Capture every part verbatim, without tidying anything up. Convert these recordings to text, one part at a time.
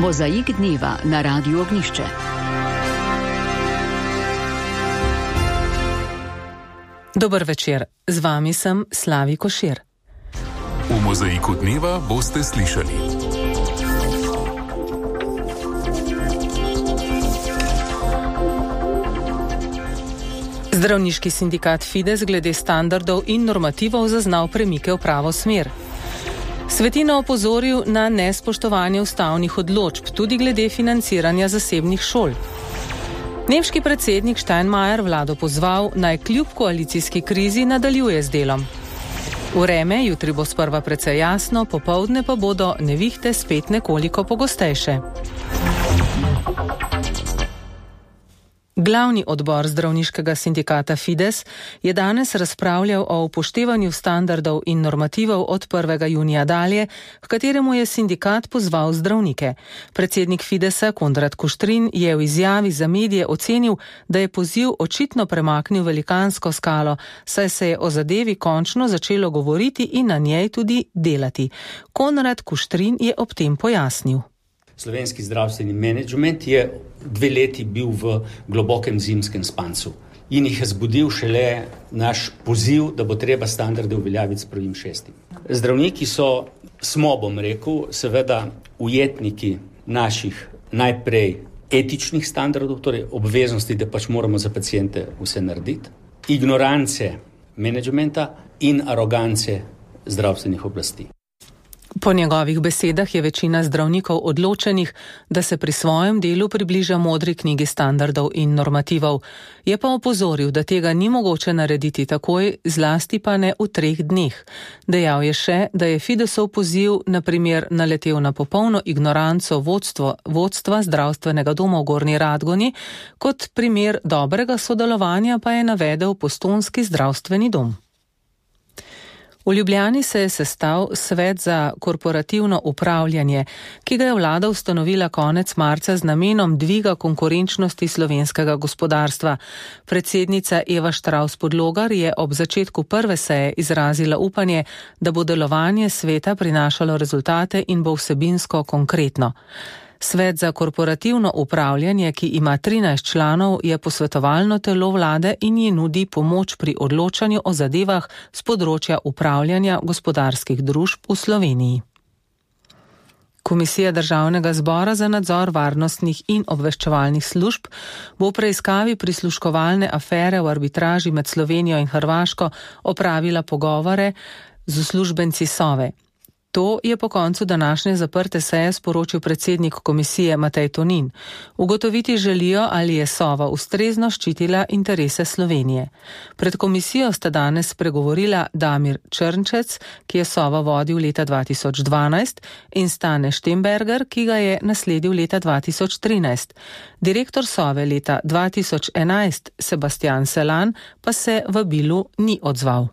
Mozaik dneva na Radiu Ognjišče. Dober večer, z vami sem Slavi Košir. V Mozaiku dneva boste slišali. Zdravniški sindikat Fides glede standardov in normativov zaznal premike v pravo smer. Svetina opozoril na nespoštovanje ustavnih odločb, tudi glede financiranja zasebnih šol. Nemški predsednik Steinmeier vlado pozval, naj kljub koalicijski krizi nadaljuje z delom. Vreme jutri bo sprva precej jasno, popoldne pa bodo nevihte spet nekoliko pogostejše. Glavni odbor zdravniškega sindikata Fides je danes razpravljal o upoštevanju standardov in normativov od prvega junija dalje, v kateremu je sindikat pozval zdravnike. Predsednik Fidesa Konrad Kuštrin je v izjavi za medije ocenil, da je poziv očitno premaknil velikansko skalo, saj se je o zadevi končno začelo govoriti in na njej tudi delati. Konrad Kuštrin je ob tem pojasnil. Slovenski zdravstveni menedžment je dve leti bil v globokem zimskem spancu in jih je zbudil šele naš poziv, da bo treba standarde uveljaviti s prvim šestim. Zdravniki so, smo, bom rekel, seveda ujetniki naših najprej etičnih standardov, torej obveznosti, da pač moramo za pacijente vse narediti, ignorance menedžmenta in arogance zdravstvenih oblasti. Po njegovih besedah je večina zdravnikov odločenih, da se pri svojem delu približa modri knjigi standardov in normativov. Je pa opozoril, da tega ni mogoče narediti takoj, zlasti pa ne v treh dneh. Dejal je še, da je Fidesov poziv na primer naletel na popolno ignoranco vodstvo, vodstva zdravstvenega doma v Gornji Radgoni, kot primer dobrega sodelovanja pa je navedel Postojnski zdravstveni dom. V Ljubljani se je sestal svet za korporativno upravljanje, ki ga je vlada ustanovila konec marca z namenom dviga konkurenčnosti slovenskega gospodarstva. Predsednica Eva Štravs Podlogar je ob začetku prve seje izrazila upanje, da bo delovanje sveta prinašalo rezultate in bo vsebinsko konkretno. Svet za korporativno upravljanje, ki ima trinajst članov, je posvetovalno telo vlade in ji nudi pomoč pri odločanju o zadevah z področja upravljanja gospodarskih družb v Sloveniji. Komisija Državnega zbora za nadzor varnostnih in obveščevalnih služb bo v preiskavi prisluškovalne afere v arbitraži med Slovenijo in Hrvaško opravila pogovore z uslužbenci Sove. To je po koncu današnje zaprte seje sporočil predsednik komisije Matej Tonin. Ugotoviti želijo, ali je Sova ustrezno ščitila interese Slovenije. Pred komisijo sta danes spregovorila Damir Črnčec, ki je Sovo vodil leta dva tisoč dvanajst, in Stane Štemberger, ki ga je nasledil leta dva tisoč trinajst. Direktor Sove leta dva tisoč enajst, Sebastian Selan, pa se vabilu ni odzval.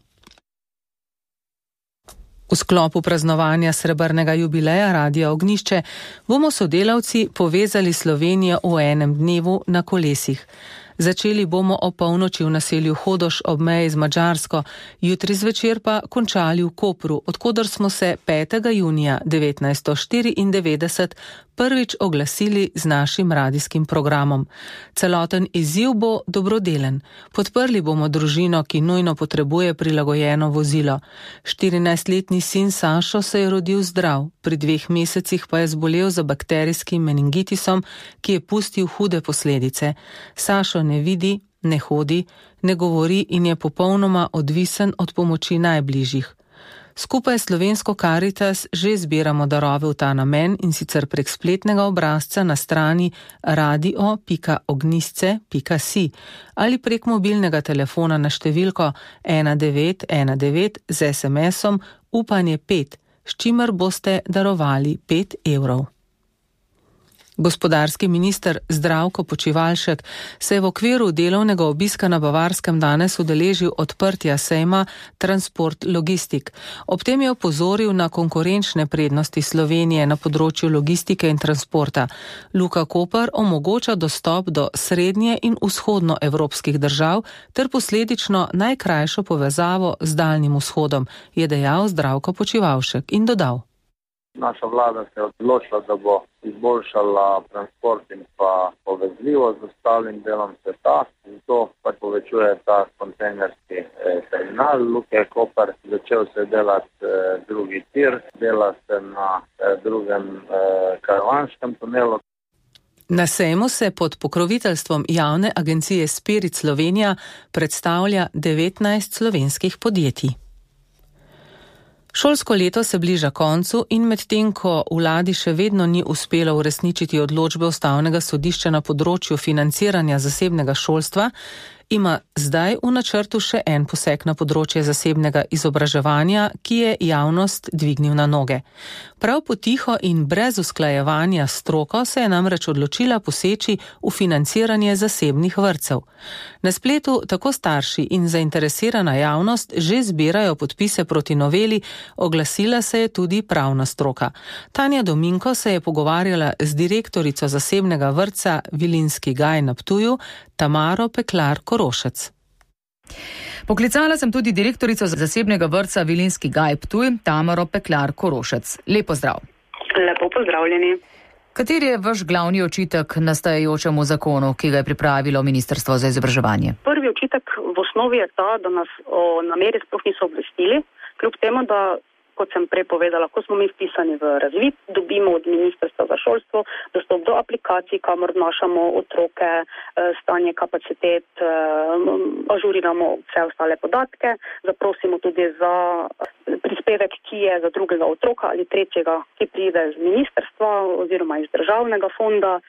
V sklopu praznovanja srebrnega jubileja Radia Ognjišče bomo sodelavci povezali Slovenijo v enem dnevu na kolesih. Začeli bomo o polnoči v naselju Hodoš ob meji z Madžarsko, jutri zvečer pa končali v Kopru, odkoder smo se petega junija devetnajststo štiriindevetdeset prvič oglasili z našim radijskim programom. Celoten izziv bo dobrodelen. Podprli bomo družino, ki nujno potrebuje prilagojeno vozilo. štirinajstletni sin Sašo se je rodil zdrav, pri dveh mesecih pa je zbolel za bakterijskim meningitisom, ki je pustil hude posledice. Sašo ne vidi, ne hodi, ne govori in je popolnoma odvisen od pomoči najbližjih. Skupaj s Slovensko Karitas že zbiramo darove v ta namen in sicer prek spletnega obrazca na strani radio pika ognjisce pika si ali prek mobilnega telefona na številko ena devet ena devet z es em esom upanje pet, s čimer boste darovali pet evrov. Gospodarski minister Zdravko Počivalšek se je v okviru delovnega obiska na Bavarskem danes udeležil odprtja sejma Transport Logistik. Ob tem je opozoril na konkurenčne prednosti Slovenije na področju logistike in transporta. Luka Koper omogoča dostop do srednje in vzhodno evropskih držav ter posledično najkrajšo povezavo z Daljnim vzhodom, je dejal Zdravko Počivalšek in dodal. Naša vlada se je odločila, da bo izboljšala transport in pa povezljivost z ostalim delom sveta. Zato pač povečuje ta kontejnerski eh, terminal Luke Koper. Začel se delati eh, drugi tir, dela se na eh, drugem eh, karavanškem tunelu. Na sejmu se pod pokroviteljstvom javne agencije Spirit Slovenija predstavlja devetnajst slovenskih podjetij. Šolsko leto se bliža koncu in medtem, ko vladi še vedno ni uspelo uresničiti odločbe Ustavnega sodišča na področju financiranja zasebnega šolstva, ima zdaj v načrtu še en poseg na področje zasebnega izobraževanja, ki je javnost dvignil na noge. Prav potiho in brez usklajevanja s stroko se je namreč odločila poseči v financiranje zasebnih vrtcev. Na spletu tako starši in zainteresirana javnost že zbirajo podpise proti noveli, oglasila se je tudi pravna stroka. Tanja Dominko se je pogovarjala z direktorico zasebnega vrtca Vilinski gaj na Ptuju, Tamaro Peklar Korošec. Poklicala sem tudi direktorico zasebnega vrtca Vilinski gaj Ptuj, Tamaro Peklar Korošec. Lepo zdrav. Lepo pozdravljeni. Kateri je vaš glavni očitek nastajajočemu zakonu, ki ga je pripravilo Ministrstvo za izobraževanje? Prvi očitek v osnovi je ta, da nas o nameri sploh niso obvestili, kljub temu, da kot sem prej povedala, ko smo mi vpisani v razvid, dobimo od Ministrstva za šolstvo dostop do aplikacij, kamor vnašamo otroke, stanje kapacitet, ažuriramo vse ostale podatke, zaprosimo tudi za prispevek, ki je za drugega otroka ali tretjega, ki pride z ministrstva oziroma iz državnega fonda.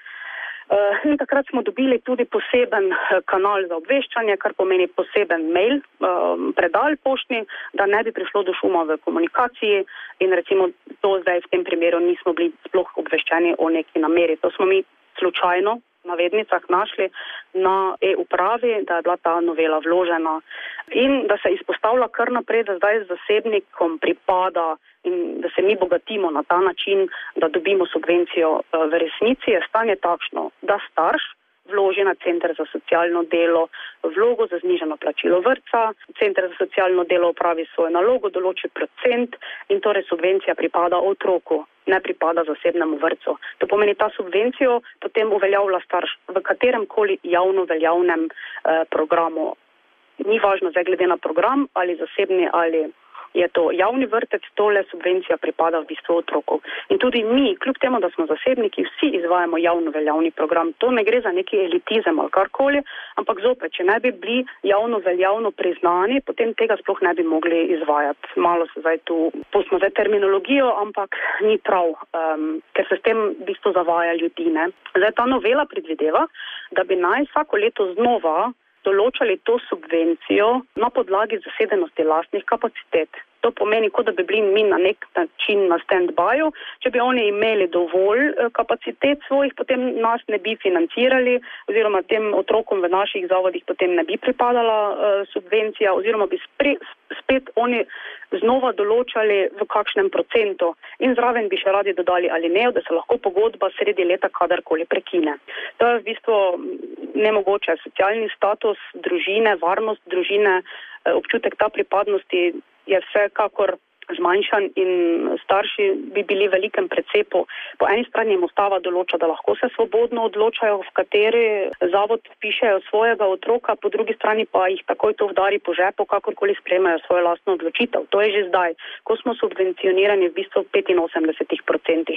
In takrat smo dobili tudi poseben kanal za obveščanje, kar pomeni poseben mail, predal poštni, da ne bi prišlo do šuma v komunikaciji in recimo to zdaj v tem primeru nismo bili sploh obveščeni o neki nameri. To smo mi slučajno v navednicah našli na e-upravi, da je bila ta novela vložena in da se izpostavlja kar naprej, da zdaj zasebnikom pripada in da se mi bogatimo na ta način, da dobimo subvencijo. V resnici je stanje takšno, da starš vloži na Center za socialno delo vlogo za znižano plačilo vrtca, Center za socialno delo opravi svojo nalogo, določi procent in torej subvencija pripada otroku, ne pripada zasebnemu vrtcu. To pomeni, ta subvencijo potem uveljavlja starš v katerem koli javno veljavnem eh, programu. Ni važno zdaj glede na program ali zasebni ali je to javni vrtec, tole subvencija pripada v bistvu otroku. In tudi mi, kljub temu, da smo zasebniki, vsi izvajamo javno veljavni program. To ne gre za neki elitizem ali karkoli, ampak zopet, če ne bi bili javno veljavno priznani, potem tega sploh ne bi mogli izvajati. Malo se zdaj tu, pustimo zdaj terminologijo, ampak ni prav, um, ker se s tem v bistvu zavaja ljudi. Ne? Zdaj ta novela predvideva, da bi naj vsako leto znova določali to subvencijo na podlagi zasedenosti lastnih kapacitet. To pomeni, kot da bi bili mi na nek način na stand-byu. Če bi oni imeli dovolj kapacitet svojih, potem nas ne bi financirali oziroma tem otrokom v naših zavodih potem ne bi pripadala uh, subvencija oziroma bi spre, spet oni znova določali v kakšnem procentu in zraven bi še radi dodali alinejo, da se lahko pogodba sredi leta kadarkoli prekine. To je v bistvu nemogoče. Socialni status družine, varnost družine, občutek ta pripadnosti je vsekakor zmanjšan in starši bi bili v velikem precepu. Po eni strani jim ustava določa, da lahko se svobodno odločajo, v kateri zavod vpišejo svojega otroka, po drugi strani pa jih takoj to vdari po žepu, kakorkoli sprejmejo svojo lastno odločitev. To je že zdaj, ko smo subvencionirani v bistvu v petinosemdeset procentih.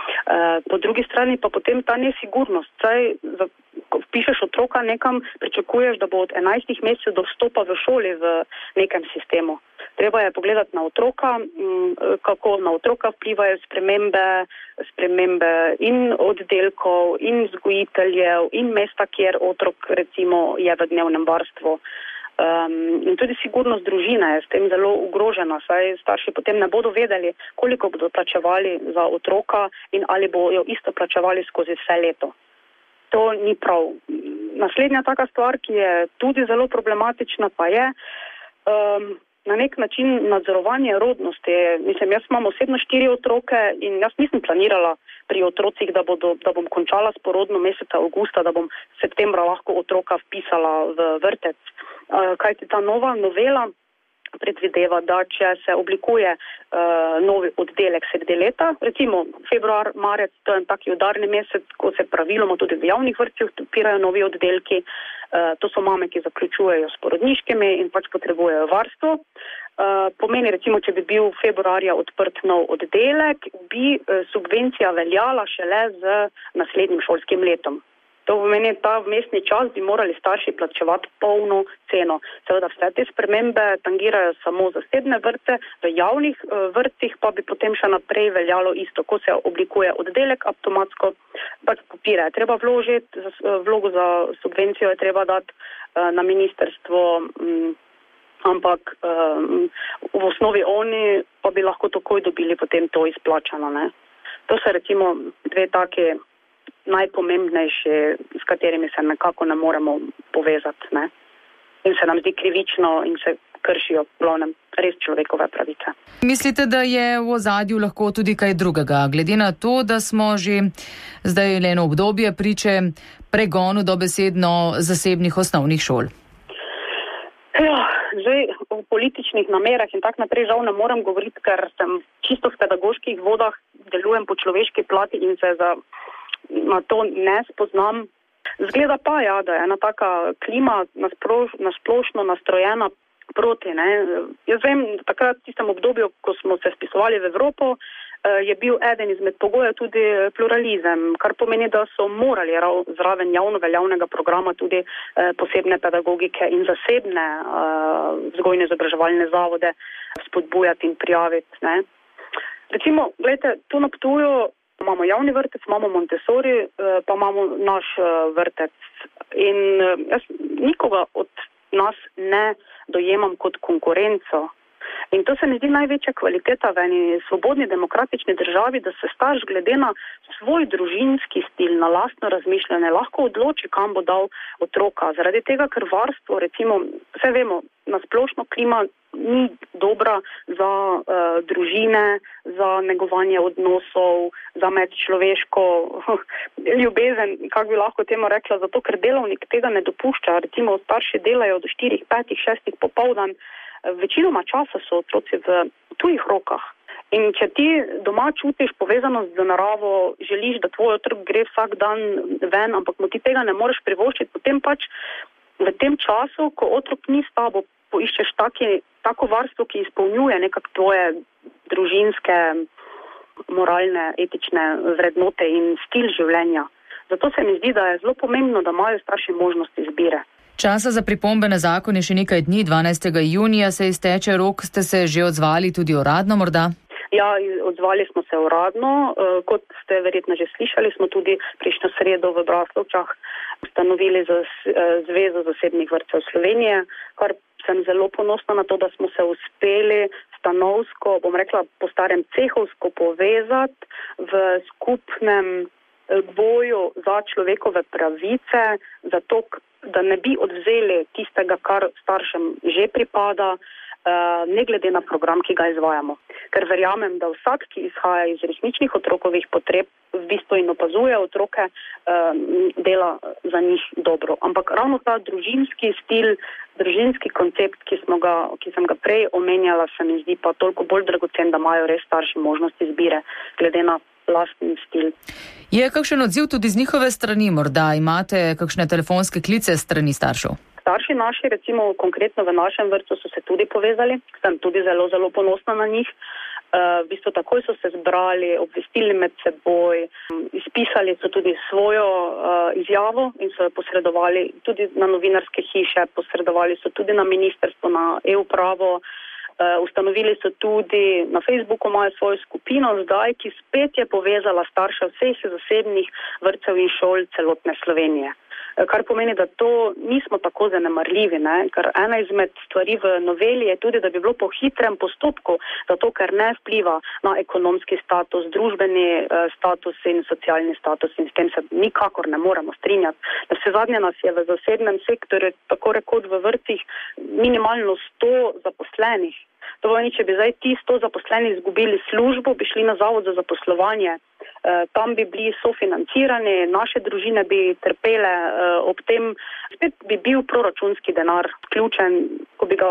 Po drugi strani pa potem ta nesigurnost. Saj ko vpišeš otroka nekam, pričakuješ, da bo od enajstih mesecev do vstopa v šoli v nekem sistemu. Treba je pogledati na otroka, kako na otroka vplivajo spremembe, spremembe in oddelkov, in vzgojiteljev, in mesta, kjer otrok recimo je v dnevnem varstvu. Um, in tudi sigurnost družine je s tem zelo ogrožena, saj starši potem ne bodo vedeli, koliko bodo plačevali za otroka in ali bojo isto plačevali skozi vse leto. To ni prav. Naslednja taka stvar, ki je tudi zelo problematična, pa je um, na nek način nadzorovanje rodnosti. Mislim, jaz imam osebno štiri otroke in jaz nisem planirala pri otrocih, da, bodo, da bom končala s porodno meseca avgusta, da bom septembra lahko otroka vpisala v vrtec. Uh, kajti ta nova novela predvideva, da če se oblikuje uh, novi oddelek sredi leta, recimo februar, marec, to je taki udarni mesec, ko se praviloma tudi v javnih vrtcih odpirajo novi oddelki, uh, to so mame, ki zaključujejo s porodniškimi in pač potrebujejo varstvo. Uh, pomeni recimo, če bi bil februarja odprt nov oddelek, bi uh, subvencija veljala šele z naslednjim šolskim letom. To pomeni, ta vmesni čas bi morali starši plačevati polno ceno. Seveda vse te spremembe tangirajo samo zasebne vrtce, v javnih vrtcih pa bi potem še naprej veljalo isto. Ko se oblikuje oddelek, avtomatsko pač papire je treba vložiti, vlogo za subvencijo je treba dati na ministrstvo, ampak v osnovi oni pa bi lahko takoj dobili potem to izplačano. Ne? To so recimo dve take najpomembnejši, s katerimi se nekako ne moremo povezati. Ne? In se nam zdi krivično in se kršijo glavnem res človekove pravice. Mislite, da je v ozadju lahko tudi kaj drugega, glede na to, da smo že zdaj le eno obdobje priče pregonu dobesedno zasebnih osnovnih šol? Ja, zdaj v političnih namerah in tak naprej žal ne morem govoriti, ker sem čisto v pedagoških vodah, delujem po človeški plati in se za na to ne spoznam. Zgleda pa, ja, da je ena taka klima nasplošno nastrojena proti. Ne. Jaz vem, da takrat v tistem obdobju, ko smo se spisovali v Evropo, je bil eden izmed pogojev tudi pluralizem, kar pomeni, da so morali zraven javno veljavnega programa tudi posebne pedagogike in zasebne vzgojne izobraževalne zavode spodbujati in prijaviti. Ne. Recimo, gledajte, tu na Ptuju imamo javni vrtec, imamo Montessori, pa imamo naš vrtec. In jaz nikoga od nas ne dojemam kot konkurenco. In to se mi zdi največja kvaliteta v eni svobodni demokratični državi, da se starš glede na svoj družinski stil, na lastno razmišljanje, lahko odloči, kam bo dal otroka. Zaradi tega, ker varstvo, recimo, vse vemo, na splošno klima ni dobra za uh, družine, za negovanje odnosov, za medčloveško ljubezen, kako bi lahko temu rekla, zato ker delovnik tega ne dopušča. Recimo starši delajo do štirih, petih, šestih popoldan, večinoma časa so otroci v tujih rokah. In če ti doma čutiš povezanost z naravo, želiš, da tvoj otrok gre vsak dan ven, ampak mu ti tega ne moreš privoščiti, potem pač v tem času, ko otrok ni s tabo, poiščeš taki, tako varstvo, ki izpolnjuje nekako tvoje družinske, moralne, etične vrednote in stil življenja. Zato se mi zdi, da je zelo pomembno, da imajo starši možnost izbire. Časa za pripombe na zakon je še nekaj dni, dvanajstega junija se izteče rok, ste se že odzvali tudi uradno morda? Ja, odzvali smo se uradno, kot ste verjetno že slišali, smo tudi prejšnjo sredo v Braslovčah ustanovili Zvezo zasebnih vrtcev Slovenije, kar sem zelo ponosna na to, da smo se uspeli stanovsko, bom rekla po starem cehovsko povezati v skupnem boju za človekove pravice, zato da ne bi odvzeli tistega, kar staršem že pripada, ne glede na program, ki ga izvajamo. Ker verjamem, da vsak, ki izhaja iz resničnih otrokovih potreb, v bistvu in opazuje otroke, dela za njih dobro. Ampak ravno ta družinski stil, družinski koncept, ki, smo ga, ki sem ga prej omenjala, se mi zdi pa toliko bolj dragocen, da imajo res starši možnost izbire, glede na lastni stil. Je kakšen odziv tudi z njihove strani? Morda imate kakšne telefonske klice strani staršev? Starši naši, recimo konkretno v našem vrtcu, so se tudi povezali. Sem tudi zelo, zelo ponosna na njih. Uh, v bistvu takoj so se zbrali, obvestili med seboj, izpisali so tudi svojo uh, izjavo in so jo posredovali tudi na novinarske hiše, posredovali so tudi na ministrstvo, na e-upravo. Uh, ustanovili so tudi na Facebooku imajo svojo skupino zdaj, ki spet je povezala starše vseh zasebnih vrtcev in šol celotne Slovenije. Uh, kar pomeni, da to nismo tako zanemarljivi, ne? Ker ena izmed stvari v noveli je tudi, da bi bilo po hitrem postopku, zato ker ne vpliva na ekonomski status, družbeni uh, status in socialni status in s tem se nikakor ne moremo strinjati. Da vse zadnje nas je v zasebnem sektorju, tako rekoč v vrtcih, minimalno sto zaposlenih. To pomeni, če bi zdaj ti sto zaposlenih izgubili službo, bi šli na zavod za zaposlovanje, e, tam bi bili sofinancirani, naše družine bi trpele, e, ob tem spet bi bil proračunski denar ključen, ko bi ga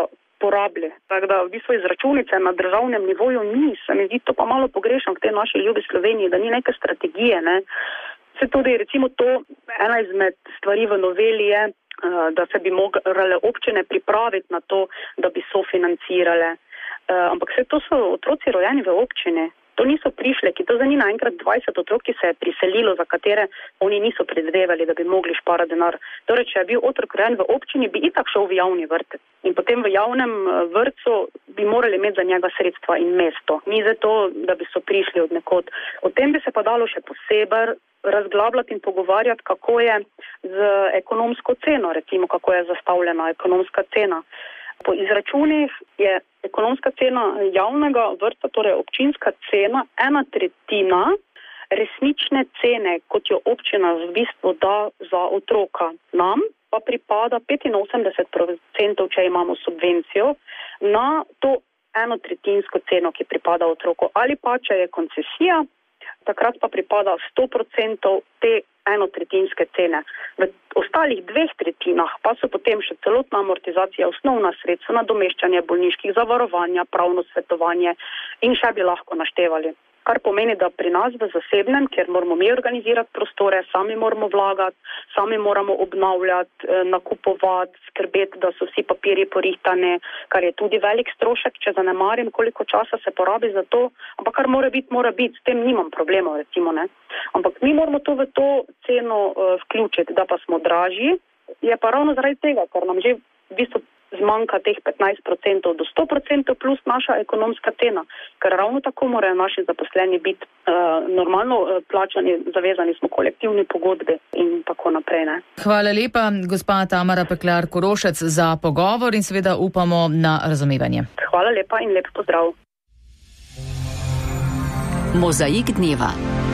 porabili. Tako da v bistvu izračunice na državnem nivoju ni, se mi zdi to pa malo pogrešam v tej naši ljubi Sloveniji, da ni neke strategije, ne. Se tudi recimo to, ena izmed stvari v noveli je, da se bi morale občine pripraviti na to, da bi sofinancirale. Ampak vse to so otroci rojeni v občini. To niso prišleki, to za ni naenkrat dvajset otrok, ki se je priselilo, za katere oni niso predvidevali, da bi mogli šparati denar. Torej, če je bil otrok rojen v občini, bi itak šel v javni vrtec. In potem v javnem vrtcu bi morali imeti za njega sredstva in mesto. Ni za to, da bi so prišli od nekod. O tem bi se pa dalo še posebej razglabljati in pogovarjati, kako je z ekonomsko ceno, recimo kako je zastavljena ekonomska cena. Po izračunih je ekonomska cena javnega vrtca, torej občinska cena, ena tretjina resnične cene, kot jo občina v bistvu da za otroka. Nam pa pripada petinosemdeset procentov, če imamo subvencijo, na to eno tretjinsko ceno, ki pripada otroku. Ali pa, če je koncesija, takrat pa pripada sto procentov te enotretjinske cene. V ostalih dveh tretjinah pa so potem še celotna amortizacija, osnovna sredstva, nadomeščanje bolniških, zavarovanja, pravno svetovanje in še bi lahko naštevali. Kar pomeni, da pri nas v zasebnem, kjer moramo mi organizirati prostore, sami moramo vlagati, sami moramo obnavljati, nakupovati, skrbeti, da so vsi papirji porihtani, kar je tudi velik strošek, če zanemarim, koliko časa se porabi za to, ampak kar mora biti, mora biti, s tem nimam problemov, recimo, ne. Ampak mi moramo to v to ceno uh, vključiti, da pa smo dražji, je pa ravno zaradi tega, ker nam že v bistvu zmanjka teh petnajst procentov do sto procentov plus naša ekonomska cena, ker ravno tako morajo naši zaposleni biti uh, normalno uh, plačani, zavezani smo kolektivni pogodbi in tako naprej. Ne. Hvala lepa, gospa Tamara Peklar Korošec, za pogovor in seveda upamo na razumevanje. Hvala lepa in lep pozdrav. Mozaik dneva.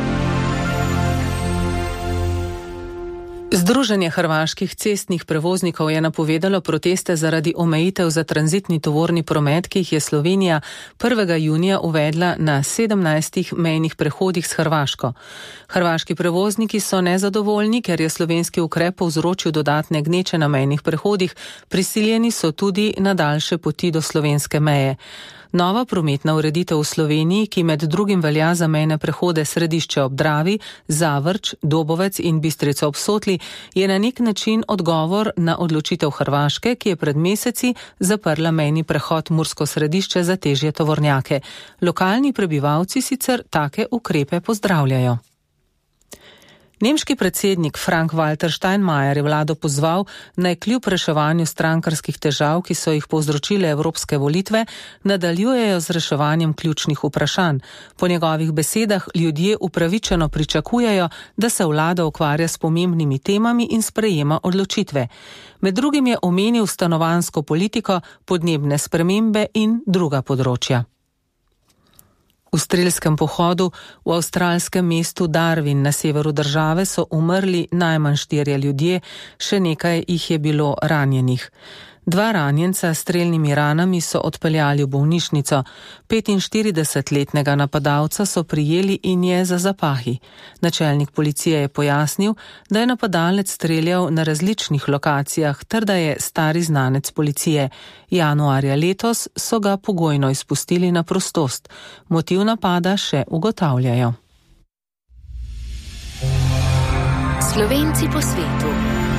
Združenje hrvaških cestnih prevoznikov je napovedalo proteste zaradi omejitev za tranzitni tovorni promet, ki jih je Slovenija prvega junija uvedla na sedemnajstih mejnih prehodih s Hrvaško. Hrvaški prevozniki so nezadovoljni, ker je slovenski ukrep povzročil dodatne gneče na mejnih prehodih, prisiljeni so tudi na daljše poti do slovenske meje. Nova prometna ureditev v Sloveniji, ki med drugim velja za mejne prehode Središče ob Dravi, Zavrč, Dobovec in Bistrico ob Sotli, je na nek način odgovor na odločitev Hrvaške, ki je pred meseci zaprla mejni prehod Mursko Središče za težje tovornjake. Lokalni prebivalci sicer take ukrepe pozdravljajo. Nemški predsednik Frank-Walter Steinmeier je vlado pozval, naj kljub reševanju strankarskih težav, ki so jih povzročile evropske volitve, nadaljujejo z reševanjem ključnih vprašanj. Po njegovih besedah ljudje upravičeno pričakujejo, da se vlada ukvarja s pomembnimi temami in sprejema odločitve. Med drugim je omenil stanovanjsko politiko, podnebne spremembe in druga področja. V strelskem pohodu v avstralskem mestu Darwin na severu države so umrli najmanj štirje ljudje, še nekaj jih je bilo ranjenih. Dva ranjenca s strelnimi ranami so odpeljali v bolnišnico. petinštiridesetletnega napadalca so prijeli in je za zapahi. Načelnik policije je pojasnil, da je napadalec streljal na različnih lokacijah ter da je stari znanec policije. Januarja letos so ga pogojno izpustili na prostost. Motiv napada še ugotavljajo. Slovenci po svetu.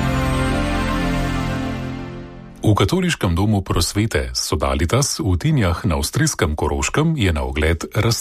V katoliškem domu prosvete Sodalitas v Tinjah na avstrijskem Koroškem je na ogled razstava.